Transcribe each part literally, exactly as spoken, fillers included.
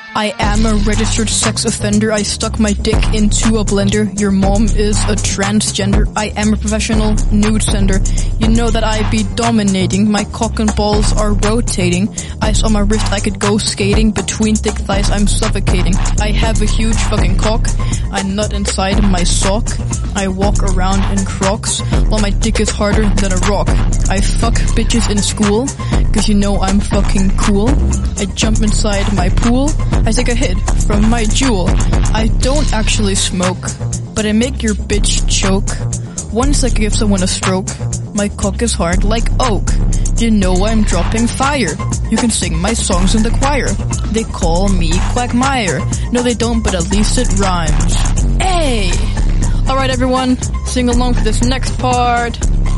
I am a registered sex offender. I stuck my dick into a blender. Your mom is a transgender. I am a professional nude sender. You know that I be dominating. My cock and balls are rotating. Ice on my wrist, I could go skating. Between thick thighs, I'm suffocating. I have a huge fucking cock. I nut inside my sock. I walk around in Crocs while my dick is harder than a rock. I fuck bitches in school, cause you know I'm fucking cool. I jump inside my pool. I take a hit from my jewel. I don't actually smoke, but I make your bitch choke. Once I give someone a stroke, my cock is hard like oak. You know I'm dropping fire. You can sing my songs in the choir. They call me Quagmire. No they don't, but at least it rhymes. Hey! Alright everyone, sing along for this next part.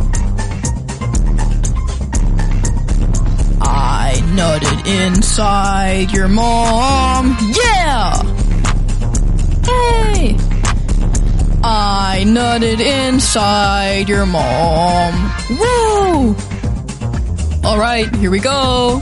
I nutted inside your mom. Yeah! Hey! I nutted inside your mom. Woo! Alright, here we go.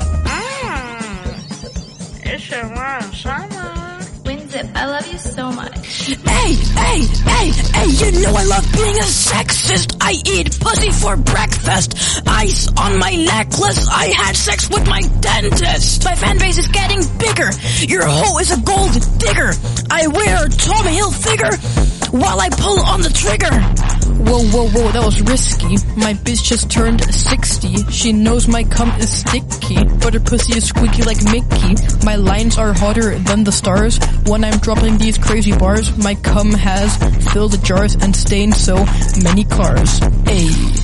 Mm, it's your mom, summer. Winzip, I love you so much. Hey, hey, hey, hey, you know I love being a sexist. I eat pussy for breakfast. Ice on my necklace. I had sex with my dentist. My fan base is getting bigger. Your hoe is a gold digger. I wear a Tommy Hilfiger while I pull on the trigger. Whoa, whoa, whoa, that was risky. My bitch just turned sixty. She knows my cum is sticky, but her pussy is squeaky like Mickey. My lines are hotter than the stars. When I'm dropping these crazy bars, my cum has filled the jars and stained so many cars. Ayy.